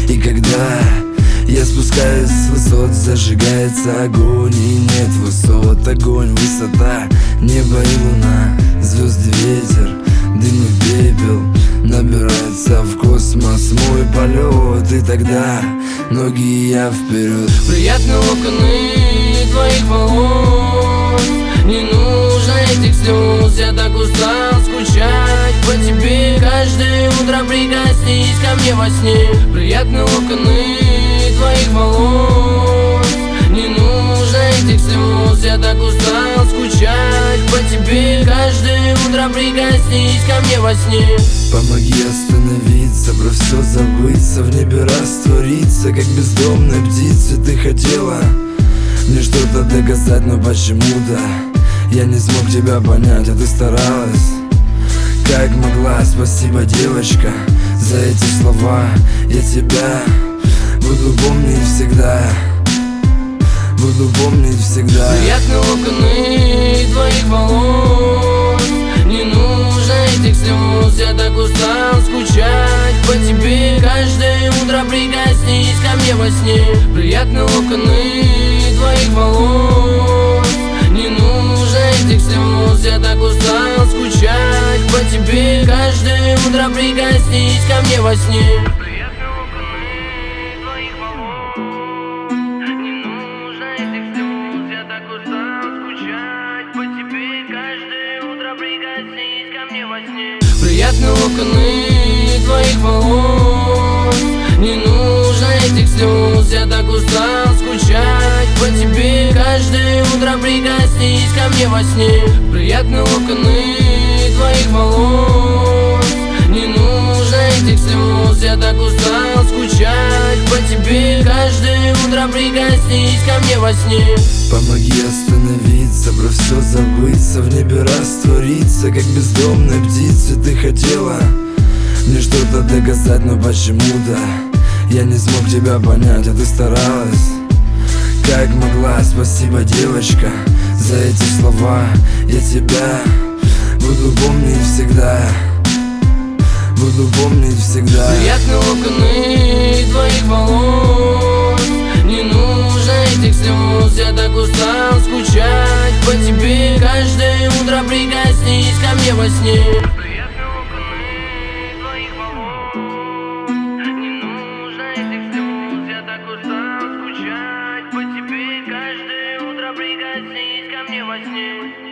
И когда я спускаюсь с высот, зажигается огонь, и нет высот. Огонь, высота, небо и луна, звезды, ветер, дым и пепел набирается в космос мой полет. И тогда ноги и я вперед. Приятно локоны твоих волос, не нужно этих слез. Я так устал скучать по тебе. Каждое утро прикоснись ко мне во сне. Приятно локоны твоих волос, не нужно этих слез. Я так устал скучать по тебе. Каждое утро прикоснись ко мне во сне. Помоги остановиться, про все забыться, в небе раствориться, как бездомная птица. Ты хотела мне что-то доказать, но почему-то я не смог тебя понять, а ты старалась как могла. Спасибо, девочка, за эти слова. Я тебя буду помнить всегда, буду помнить всегда. Приятно локоны твоих волос, не нужно этих слез. Я так устал скучать по тебе. Каждое утро прикоснись ко мне во сне. Приятно локоны твоих волос, не нужно этих слез. Я так устал скучать по тебе. Каждое утро прикоснись ко мне во сне. Приятно локоны твоих волос, не нужно этих слез. Я так устал скучать по тебе. Каждое утро прикоснись ко мне во сне. Приятно локоны твоих волос, не нужно этих слез. Я так устал скучать по тебе. Каждое утро прикоснись ко мне во сне. Приятно локоны твоих волос, не нужно этих слез. Я так устал скучать по тебе. Каждое утро прикоснись ко мне во сне. Помоги остановиться, про все забыться, в небе раствориться, как бездомная птица. Ты хотела мне что-то доказать, но почему-то я не смог тебя понять, а ты старалась как могла. Спасибо, девочка, за эти слова. Я тебя буду помнить всегда, буду помнить всегда. Приятно локоны твоих волос, не нужно этих слез. Я так устал скучать по тебе. Каждое утро прикоснись ко мне во сне. Приятно локоны твоих волос, не нужно этих слез. Я так устал скучать по тебе. Каждое утро прикоснись ко мне во сне.